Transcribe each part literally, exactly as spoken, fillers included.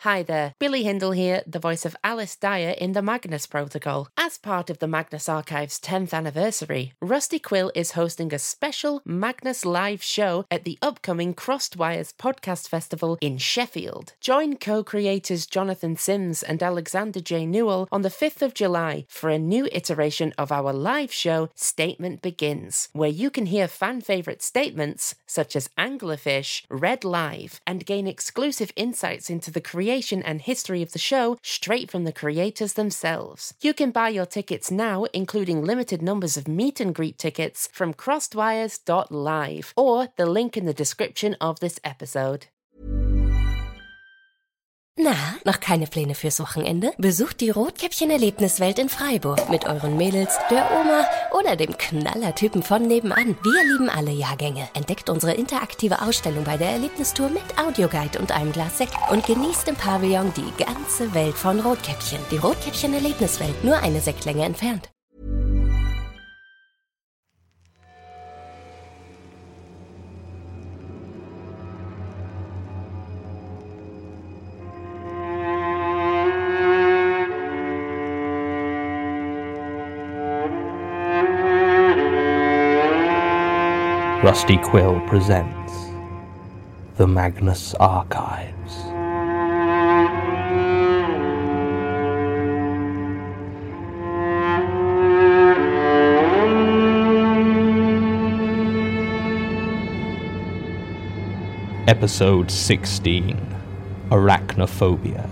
Hi there, Billy Hindle here, the voice of Alice Dyer in the Magnus Protocol. As part of the Magnus Archive's tenth anniversary, Rusty Quill is hosting a special Magnus live show at the upcoming Crossed Wires Podcast Festival in Sheffield. Join co-creators Jonathan Sims and Alexander J. Newell on the fifth of July for a new iteration of our live show, Statement Begins, where you can hear fan-favourite statements such as Anglerfish read live and gain exclusive insights into the creation and history of the show straight from the creators themselves. You can buy your tickets now, including limited numbers of meet and greet tickets, from crossedwires dot live or the link in the description of this episode. Na, noch keine Pläne fürs Wochenende? Besucht die Rotkäppchen-Erlebniswelt in Freiburg mit euren Mädels, der Oma oder dem Knallertypen von nebenan. Wir lieben alle Jahrgänge. Entdeckt unsere interaktive Ausstellung bei der Erlebnistour mit Audioguide und einem Glas Sekt und genießt im Pavillon die ganze Welt von Rotkäppchen. Die Rotkäppchen-Erlebniswelt, nur eine Sektlänge entfernt. Rusty Quill presents The Magnus Archives. Episode sixteen, Arachnophobia.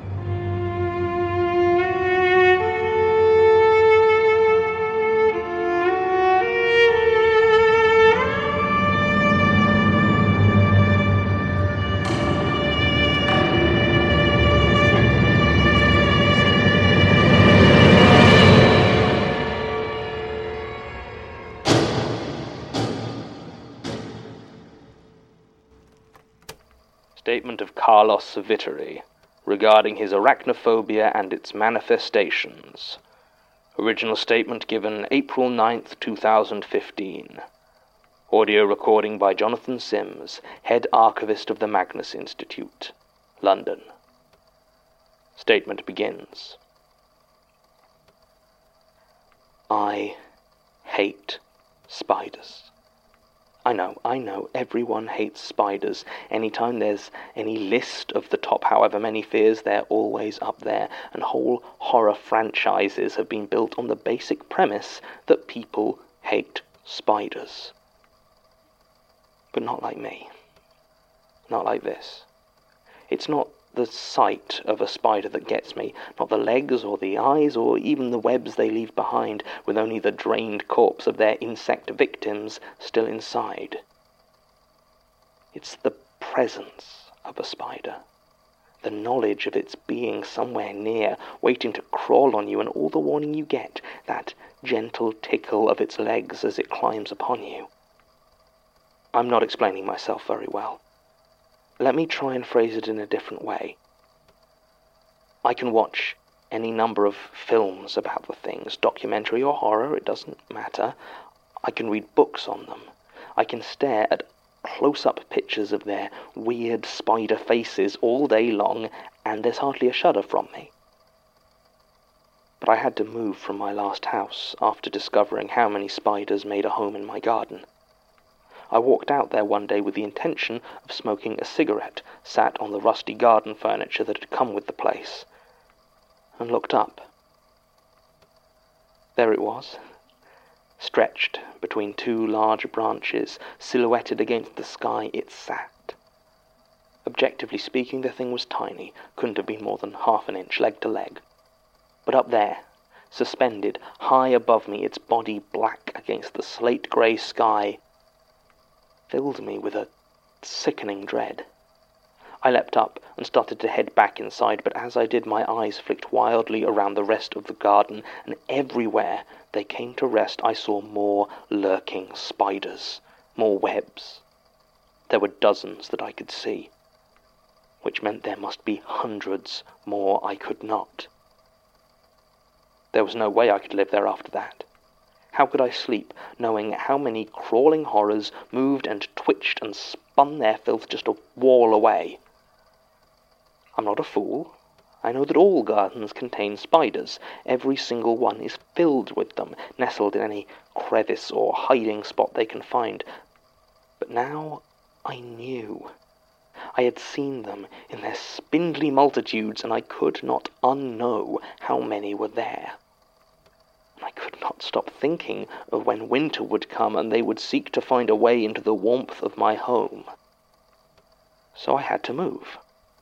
Statement of Carlos Saviteri regarding his arachnophobia and its manifestations. Original statement given April ninth, two thousand fifteen. Audio recording by Jonathan Sims, head archivist of the Magnus Institute, London. Statement begins. I hate spiders. I know, I know, everyone hates spiders. Anytime there's any list of the top however many fears, they're always up there, and whole horror franchises have been built on the basic premise that people hate spiders. But not like me. Not like this. It's not the sight of a spider that gets me, not the legs or the eyes or even the webs they leave behind with only the drained corpse of their insect victims still inside. It's the presence of a spider, the knowledge of its being somewhere near, waiting to crawl on you, and all the warning you get, that gentle tickle of its legs as it climbs upon you. I'm not explaining myself very well. Let me try and phrase it in a different way. I can watch any number of films about the things, documentary or horror, it doesn't matter. I can read books on them. I can stare at close-up pictures of their weird spider faces all day long, and there's hardly a shudder from me. But I had to move from my last house after discovering how many spiders made a home in my garden. I walked out there one day with the intention of smoking a cigarette, sat on the rusty garden furniture that had come with the place, and looked up. There it was, stretched between two large branches, silhouetted against the sky. It sat. Objectively speaking, the thing was tiny, couldn't have been more than half an inch leg to leg. But up there, suspended high above me, its body black against the slate-grey sky, filled me with a sickening dread. I leapt up and started to head back inside, but as I did, my eyes flicked wildly around the rest of the garden, and everywhere they came to rest I saw more lurking spiders, more webs. There were dozens that I could see, which meant there must be hundreds more I could not. There was no way I could live there after that. How could I sleep, knowing how many crawling horrors moved and twitched and spun their filth just a wall away? I'm not a fool. I know that all gardens contain spiders. Every single one is filled with them, nestled in any crevice or hiding spot they can find. But now I knew. I had seen them in their spindly multitudes, and I could not unknow how many were there. I could not stop thinking of when winter would come and they would seek to find a way into the warmth of my home. So I had to move.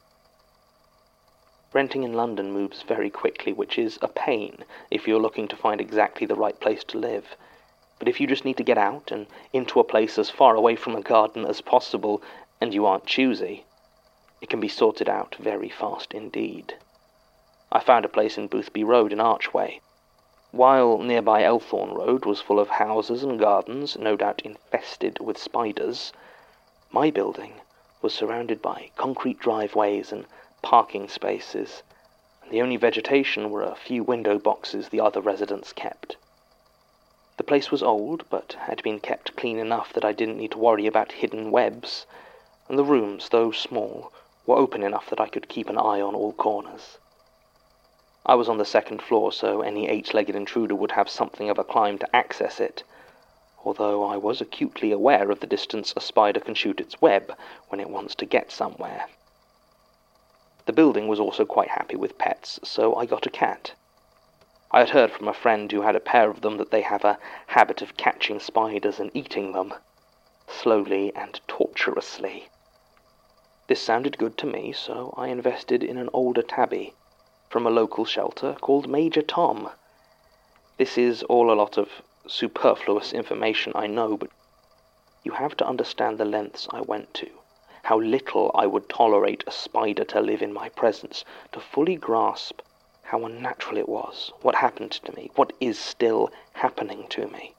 Renting in London moves very quickly, which is a pain if you're looking to find exactly the right place to live. But if you just need to get out and into a place as far away from a garden as possible, and you aren't choosy, it can be sorted out very fast indeed. I found a place in Boothby Road in Archway. While nearby Elthorne Road was full of houses and gardens, no doubt infested with spiders, my building was surrounded by concrete driveways and parking spaces, and the only vegetation were a few window boxes the other residents kept. The place was old, but had been kept clean enough that I didn't need to worry about hidden webs, and the rooms, though small, were open enough that I could keep an eye on all corners. I was on the second floor, so any eight-legged intruder would have something of a climb to access it, although I was acutely aware of the distance a spider can shoot its web when it wants to get somewhere. The building was also quite happy with pets, so I got a cat. I had heard from a friend who had a pair of them that they have a habit of catching spiders and eating them, slowly and torturously. This sounded good to me, so I invested in an older tabby from a local shelter called Major Tom. This is all a lot of superfluous information, I know, but you have to understand the lengths I went to, how little I would tolerate a spider to live in my presence, to fully grasp how unnatural it was, what happened to me, what is still happening to me.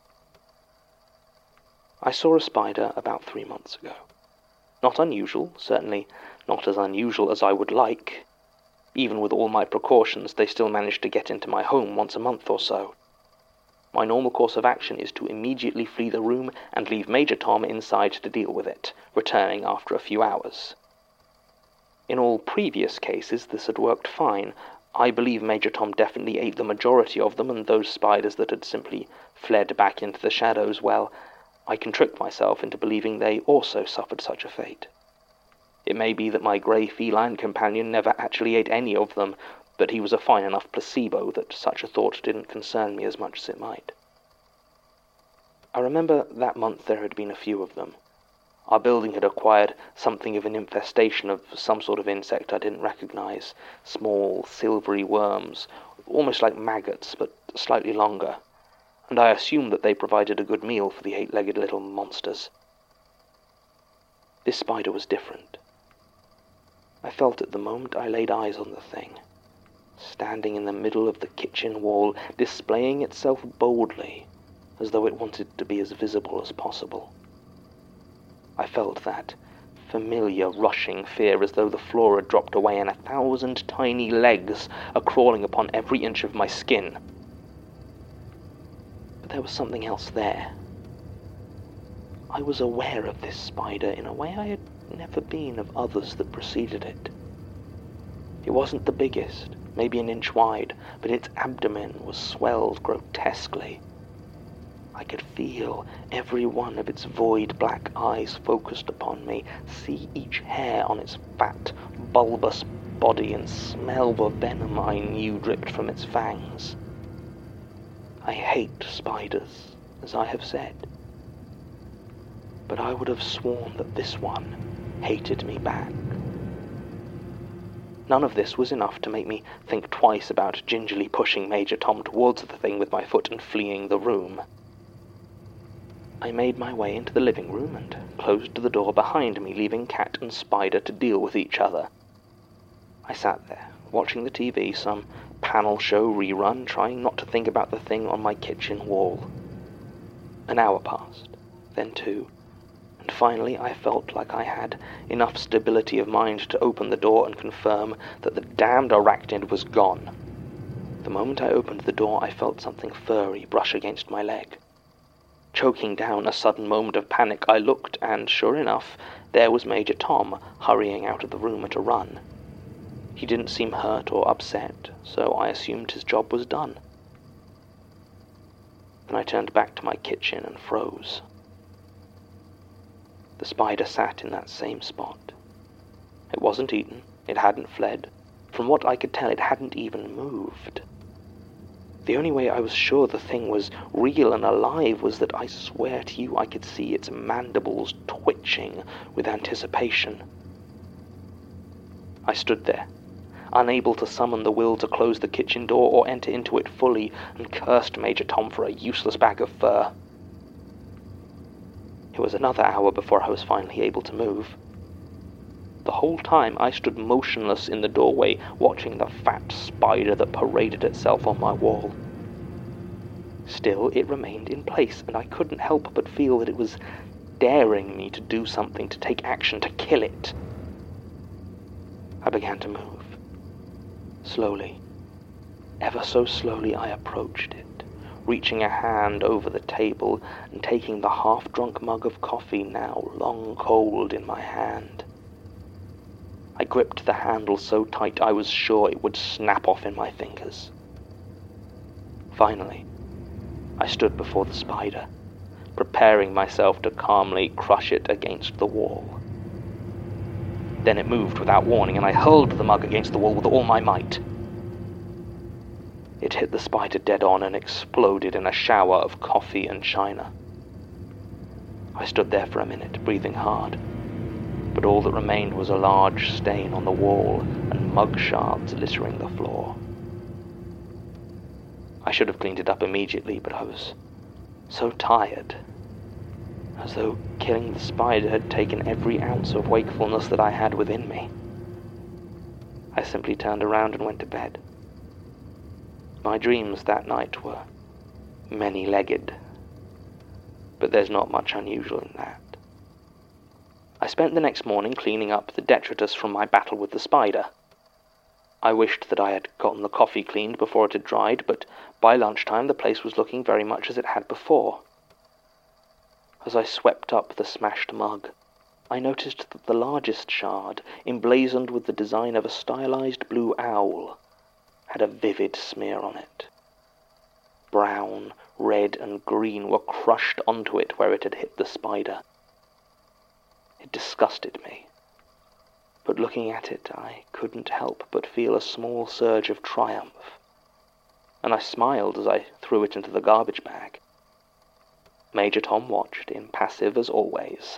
I saw a spider about three months ago. Not unusual, certainly not as unusual as I would like. Even with all my precautions, they still managed to get into my home once a month or so. My normal course of action is to immediately flee the room and leave Major Tom inside to deal with it, returning after a few hours. In all previous cases, this had worked fine. I believe Major Tom definitely ate the majority of them, and those spiders that had simply fled back into the shadows, well, I can trick myself into believing they also suffered such a fate. It may be that my grey feline companion never actually ate any of them, but he was a fine enough placebo that such a thought didn't concern me as much as it might. I remember that month there had been a few of them. Our building had acquired something of an infestation of some sort of insect I didn't recognize, small, silvery worms, almost like maggots, but slightly longer, and I assumed that they provided a good meal for the eight-legged little monsters. This spider was different. I felt it the moment I laid eyes on the thing, standing in the middle of the kitchen wall, displaying itself boldly, as though it wanted to be as visible as possible. I felt that familiar rushing fear, as though the floor had dropped away and a thousand tiny legs are crawling upon every inch of my skin. But there was something else there. I was aware of this spider in a way I had never been of others that preceded it. It wasn't the biggest, maybe an inch wide, but its abdomen was swelled grotesquely. I could feel every one of its void black eyes focused upon me, see each hair on its fat, bulbous body, and smell the venom I knew dripped from its fangs. I hate spiders, as I have said, but I would have sworn that this one hated me back. None of this was enough to make me think twice about gingerly pushing Major Tom towards the thing with my foot and fleeing the room. I made my way into the living room and closed the door behind me, leaving cat and spider to deal with each other. I sat there, watching the T V, some panel show rerun, trying not to think about the thing on my kitchen wall. An hour passed, then two, and finally I felt like I had enough stability of mind to open the door and confirm that the damned arachnid was gone. The moment I opened the door, I felt something furry brush against my leg. Choking down a sudden moment of panic, I looked, and sure enough, there was Major Tom hurrying out of the room at a run. He didn't seem hurt or upset, so I assumed his job was done. Then I turned back to my kitchen and froze. The spider sat in that same spot. It wasn't eaten, it hadn't fled. From what I could tell, it hadn't even moved. The only way I was sure the thing was real and alive was that I swear to you I could see its mandibles twitching with anticipation. I stood there, unable to summon the will to close the kitchen door or enter into it fully, and cursed Major Tom for a useless bag of fur. It was another hour before I was finally able to move. The whole time I stood motionless in the doorway, watching the fat spider that paraded itself on my wall. Still, it remained in place, and I couldn't help but feel that it was daring me to do something, to take action, to kill it. I began to move. Slowly, ever so slowly, I approached it, reaching a hand over the table and taking the half-drunk mug of coffee, now long cold, in my hand. I gripped the handle so tight I was sure it would snap off in my fingers. Finally, I stood before the spider, preparing myself to calmly crush it against the wall. Then it moved without warning, and I hurled the mug against the wall with all my might. It hit the spider dead on and exploded in a shower of coffee and china. I stood there for a minute, breathing hard. But all that remained was a large stain on the wall and mug shards littering the floor. I should have cleaned it up immediately, but I was so tired, as though killing the spider had taken every ounce of wakefulness that I had within me. I simply turned around and went to bed. My dreams that night were many-legged, but there's not much unusual in that. I spent the next morning cleaning up the detritus from my battle with the spider. I wished that I had gotten the coffee cleaned before it had dried, but by lunchtime the place was looking very much as it had before. As I swept up the smashed mug, I noticed that the largest shard, emblazoned with the design of a stylized blue owl, had a vivid smear on it. Brown, red, and green were crushed onto it where it had hit the spider. It disgusted me, but looking at it, I couldn't help but feel a small surge of triumph, and I smiled as I threw it into the garbage bag. Major Tom watched, impassive as always.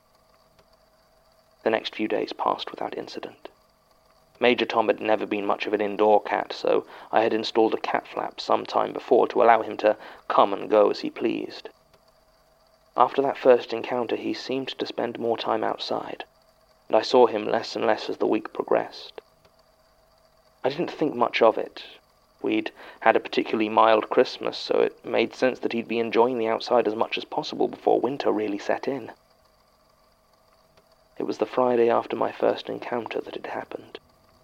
The next few days passed without incident. Major Tom had never been much of an indoor cat, so I had installed a cat flap some time before to allow him to come and go as he pleased. After that first encounter, he seemed to spend more time outside, and I saw him less and less as the week progressed. I didn't think much of it. We'd had a particularly mild Christmas, so it made sense that he'd be enjoying the outside as much as possible before winter really set in. It was the Friday after my first encounter that it happened.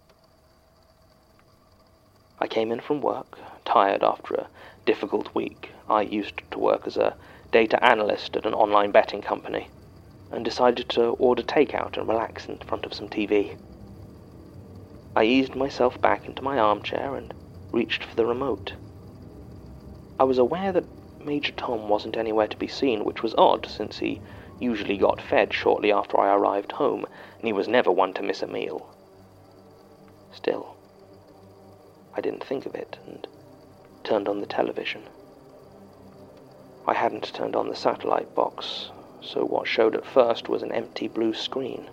I came in from work, tired after a difficult week. I used to work as a data analyst at an online betting company, and decided to order takeout and relax in front of some T V. I eased myself back into my armchair and reached for the remote. I was aware that Major Tom wasn't anywhere to be seen, which was odd, since he usually got fed shortly after I arrived home, and he was never one to miss a meal. Still, I didn't think of it, and turned on the television. I hadn't turned on the satellite box, so what showed at first was an empty blue screen.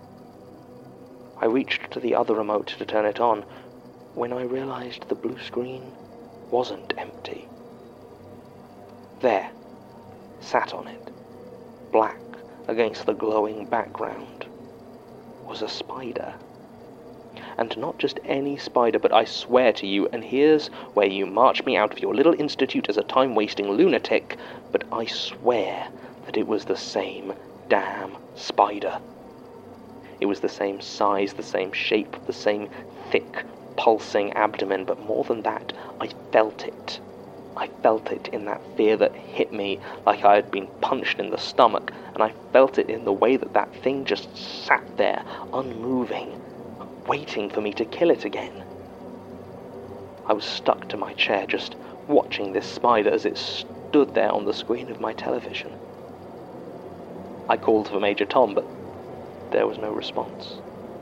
I reached to the other remote to turn it on, when I realized the blue screen wasn't empty. There, sat on it, black against the glowing background, was a spider. And not just any spider, but I swear to you, and here's where you march me out of your little institute as a time-wasting lunatic, but I swear that it was the same damn spider. It was the same size, the same shape, the same thick, pulsing abdomen, but more than that, I felt it. I felt it in that fear that hit me like I had been punched in the stomach, and I felt it in the way that that thing just sat there, unmoving, waiting for me to kill it again. I was stuck to my chair, just watching this spider as it stood there on the screen of my television. I called for Major Tom, but there was no response.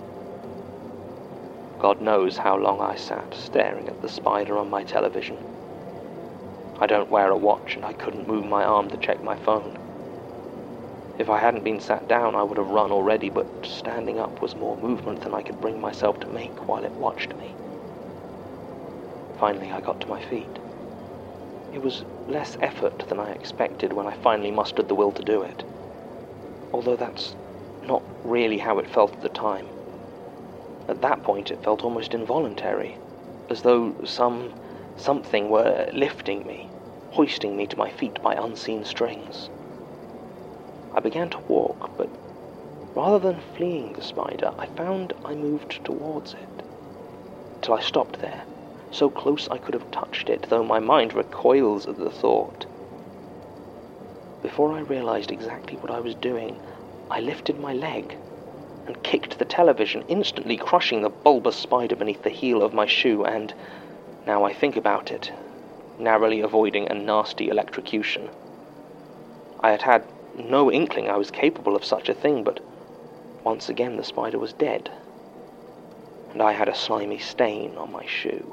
God knows how long I sat staring at the spider on my television. I don't wear a watch, and I couldn't move my arm to check my phone. If I hadn't been sat down, I would have run already, but standing up was more movement than I could bring myself to make while it watched me. Finally, I got to my feet. It was less effort than I expected when I finally mustered the will to do it, although that's not really how it felt at the time. At that point, it felt almost involuntary, as though some something were lifting me, hoisting me to my feet by unseen strings. I began to walk, but rather than fleeing the spider, I found I moved towards it, till I stopped there, so close I could have touched it, though my mind recoils at the thought. Before I realized exactly what I was doing, I lifted my leg and kicked the television, instantly crushing the bulbous spider beneath the heel of my shoe and, now I think about it, narrowly avoiding a nasty electrocution. I had had no inkling I was capable of such a thing, but once again the spider was dead, and I had a slimy stain on my shoe.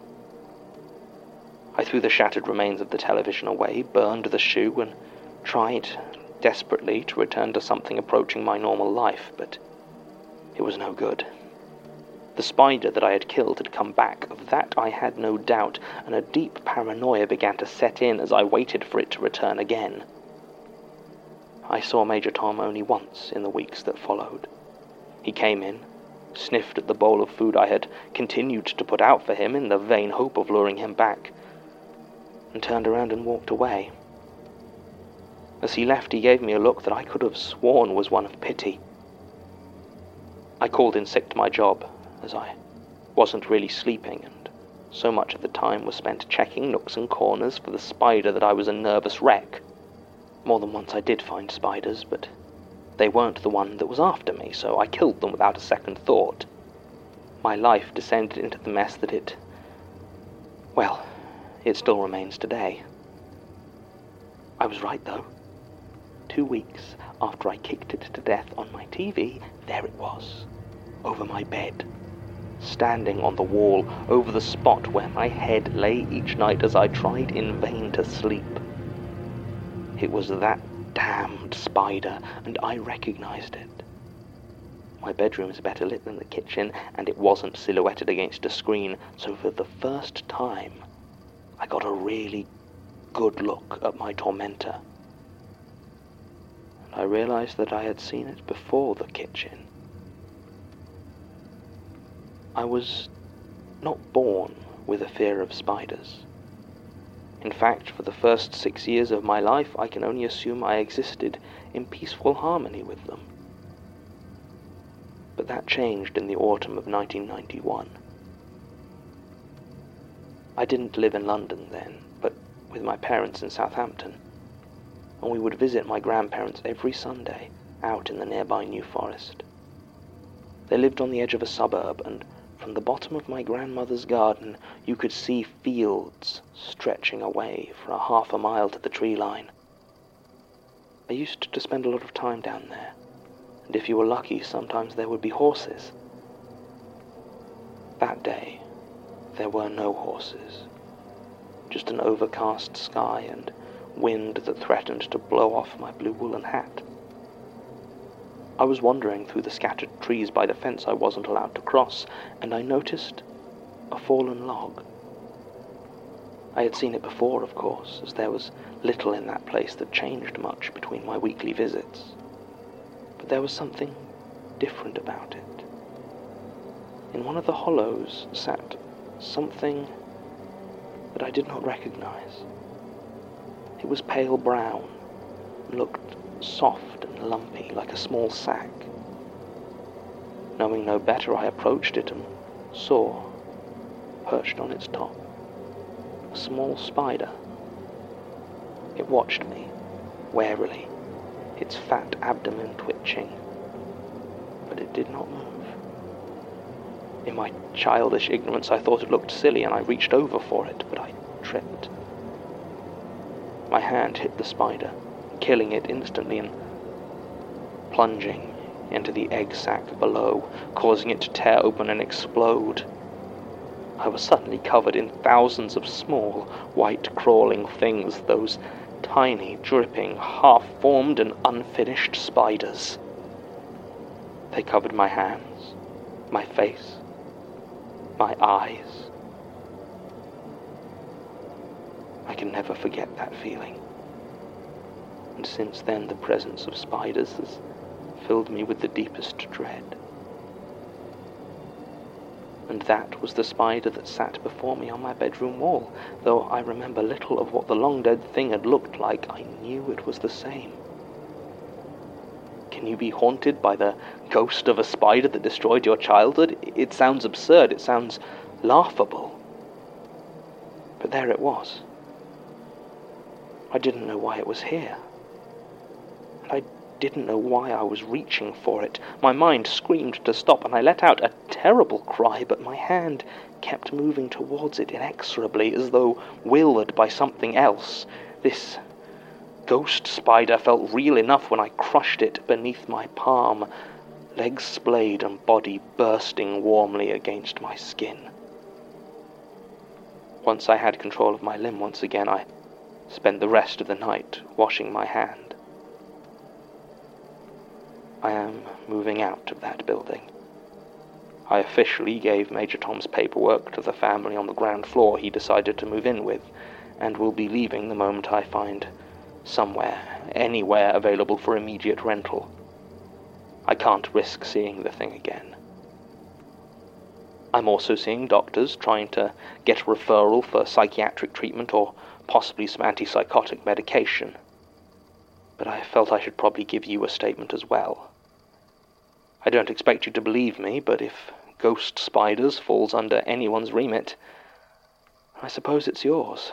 I threw the shattered remains of the television away, burned the shoe, and tried desperately to return to something approaching my normal life, but it was no good. The spider that I had killed had come back, of that I had no doubt, and a deep paranoia began to set in as I waited for it to return again. I saw Major Tom only once in the weeks that followed. He came in, sniffed at the bowl of food I had continued to put out for him in the vain hope of luring him back, and turned around and walked away. As he left, he gave me a look that I could have sworn was one of pity. I called in sick to my job, as I wasn't really sleeping, and so much of the time was spent checking nooks and corners for the spider that I was a nervous wreck. More than once I did find spiders, but they weren't the one that was after me, so I killed them without a second thought. My life descended into the mess that it... well, it still remains today. I was right, though. Two weeks after I kicked it to death on my T V, there it was, over my bed, standing on the wall, over the spot where my head lay each night as I tried in vain to sleep. It was that damned spider, and I recognized it. My bedroom is better lit than the kitchen, and it wasn't silhouetted against a screen, so for the first time, I got a really good look at my tormentor. And I realized that I had seen it before the kitchen. I was not born with a fear of spiders. In fact, for the first six years of my life, I can only assume I existed in peaceful harmony with them. But that changed in the autumn of nineteen ninety-one. I didn't live in London then, but with my parents in Southampton, and we would visit my grandparents every Sunday out in the nearby New Forest. They lived on the edge of a suburb, and from the bottom of my grandmother's garden you could see fields stretching away for a half a mile to the tree line. I used to spend a lot of time down there, and if you were lucky, sometimes there would be horses. That day, there were no horses, just an overcast sky and wind that threatened to blow off my blue woolen hat. I was wandering through the scattered trees by the fence I wasn't allowed to cross, and I noticed a fallen log. I had seen it before, of course, as there was little in that place that changed much between my weekly visits. But there was something different about it. In one of the hollows sat something that I did not recognize. It was pale brown and looked soft and lumpy, like a small sack. Knowing no better, I approached it and saw, perched on its top, a small spider. It watched me, warily, its fat abdomen twitching, but it did not move. In my childish ignorance, I thought it looked silly, and I reached over for it, but I tripped. My hand hit the spider, killing it instantly and plunging into the egg sac below, causing it to tear open and explode. I was suddenly covered in thousands of small, white crawling things, those tiny, dripping, half-formed and unfinished spiders. They covered my hands, my face, my eyes. I can never forget that feeling. And since then, the presence of spiders has filled me with the deepest dread. And that was the spider that sat before me on my bedroom wall. Though I remember little of what the long-dead thing had looked like, I knew it was the same. Can you be haunted by the ghost of a spider that destroyed your childhood? It sounds absurd, it sounds laughable. But there it was. I didn't know why it was here. And I didn't know why I was reaching for it. My mind screamed to stop, and I let out a terrible cry, but my hand kept moving towards it inexorably, as though willed by something else. This ghost spider felt real enough when I crushed it beneath my palm, legs splayed and body bursting warmly against my skin. Once I had control of my limb once again, I spent the rest of the night washing my hand. I am moving out of that building. I officially gave Major Tom's paperwork to the family on the ground floor he decided to move in with, and will be leaving the moment I find somewhere, anywhere available for immediate rental. I can't risk seeing the thing again. I'm also seeing doctors, trying to get a referral for psychiatric treatment or possibly some antipsychotic medication. But I felt I should probably give you a statement as well. I don't expect you to believe me, but if ghost spiders falls under anyone's remit, I suppose it's yours.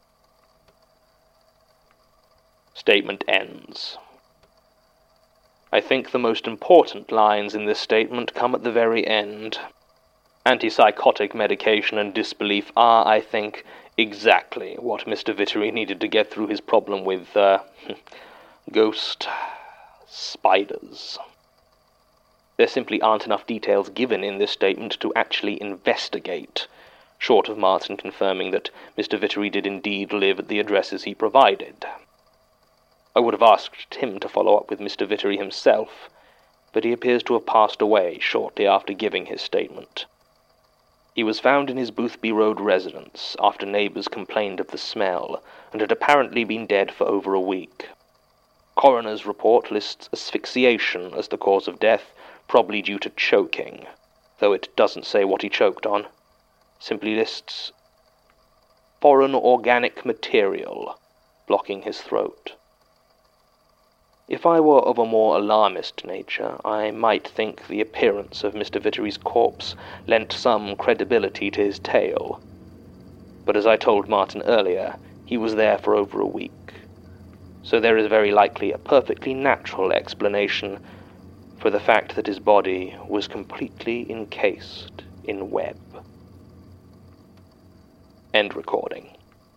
Statement ends. I think the most important lines in this statement come at the very end. Antipsychotic medication and disbelief are, I think, exactly what Mister Vittery needed to get through his problem with, uh, ghost spiders. There simply aren't enough details given in this statement to actually investigate, short of Martin confirming that Mister Vittery did indeed live at the addresses he provided. I would have asked him to follow up with Mister Vittery himself, but he appears to have passed away shortly after giving his statement. He was found in his Boothby Road residence after neighbours complained of the smell, and had apparently been dead for over a week. Coroner's report lists asphyxiation as the cause of death, probably due to choking, though it doesn't say what he choked on. Simply lists foreign organic material blocking his throat. If I were of a more alarmist nature, I might think the appearance of Mister Vittery's corpse lent some credibility to his tale. But as I told Martin earlier, he was there for over a week. So there is very likely a perfectly natural explanation for the fact that his body was completely encased in web. End recording.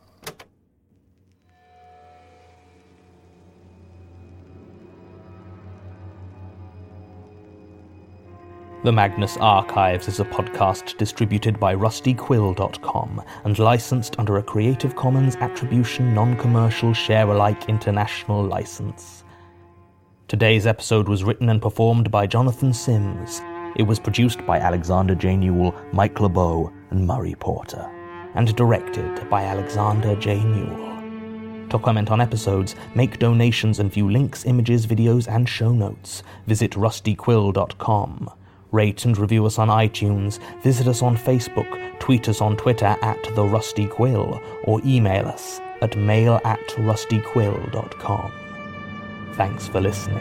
The Magnus Archives is a podcast distributed by rusty quill dot com and licensed under a Creative Commons Attribution Non-Commercial Share-alike International License. Today's episode was written and performed by Jonathan Sims. It was produced by Alexander J. Newell, Mike LeBeau, and Murray Porter, and directed by Alexander J. Newell. To comment on episodes, make donations, and view links, images, videos, and show notes, visit rusty quill dot com. Rate and review us on iTunes, visit us on Facebook, tweet us on Twitter at The Rusty Quill, or email us at mail at rusty quill dot com. Thanks for listening.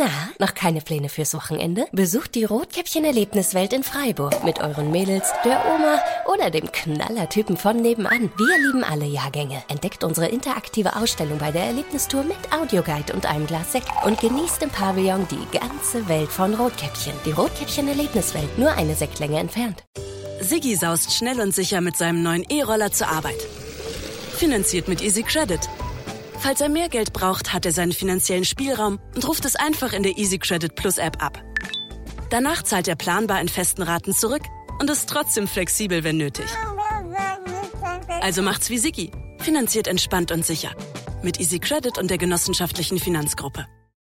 Na, noch keine Pläne fürs Wochenende? Besucht die Rotkäppchen-Erlebniswelt in Freiburg mit euren Mädels, der Oma oder dem Knallertypen von nebenan. Wir lieben alle Jahrgänge. Entdeckt unsere interaktive Ausstellung bei der Erlebnistour mit Audioguide und einem Glas Sekt und genießt im Pavillon die ganze Welt von Rotkäppchen. Die Rotkäppchen-Erlebniswelt, nur eine Sektlänge entfernt. Siggi saust schnell und sicher mit seinem neuen E-Roller zur Arbeit. Finanziert mit Easy Credit. Falls er mehr Geld braucht, hat er seinen finanziellen Spielraum und ruft es einfach in der Easy Credit Plus App ab. Danach zahlt er planbar in festen Raten zurück und ist trotzdem flexibel, wenn nötig. Also macht's wie Siggi. Finanziert entspannt und sicher. Mit Easy Credit und der genossenschaftlichen Finanzgruppe.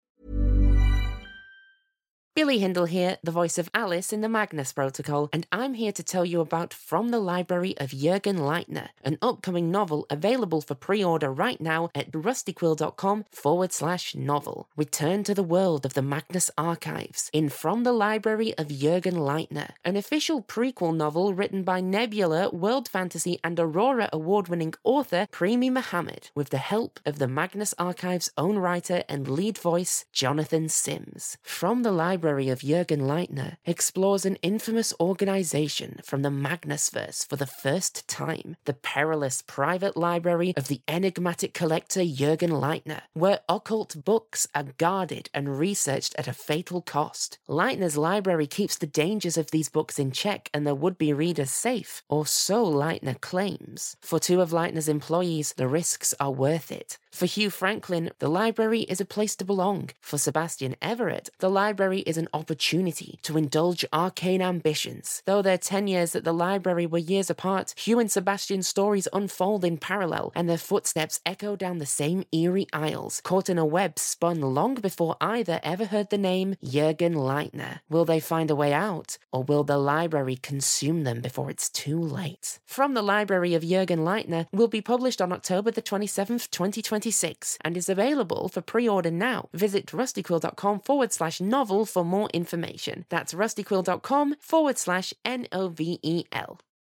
Billy Hindle here, the voice of Alice in the Magnus Protocol, and I'm here to tell you about From the Library of Jürgen Leitner, an upcoming novel available for pre-order right now at rustyquill.com forward slash novel. Return to the world of the Magnus Archives in From the Library of Jürgen Leitner, an official prequel novel written by Nebula, World Fantasy and Aurora award-winning author Primi Mohammed, with the help of the Magnus Archives' own writer and lead voice, Jonathan Sims. From the Library of Jürgen Leitner explores an infamous organization from the Magnusverse for the first time, the perilous private library of the enigmatic collector Jürgen Leitner, where occult books are guarded and researched at a fatal cost. Leitner's library keeps the dangers of these books in check and their would-be readers safe, or so Leitner claims. For two of Leitner's employees, the risks are worth it. For Hugh Franklin, the library is a place to belong. For Sebastian Everett, the library is an opportunity to indulge arcane ambitions. Though their tenures at the library were years apart, Hugh and Sebastian's stories unfold in parallel, and their footsteps echo down the same eerie aisles, caught in a web spun long before either ever heard the name Jürgen Leitner. Will they find a way out, or will the library consume them before it's too late? From the Library of Jürgen Leitner will be published on October the twenty-seventh, twenty twenty-six, and is available for pre-order now. Visit rustyquill.com forward slash novel for more information. That's rustyquill.com forward slash N O V E L.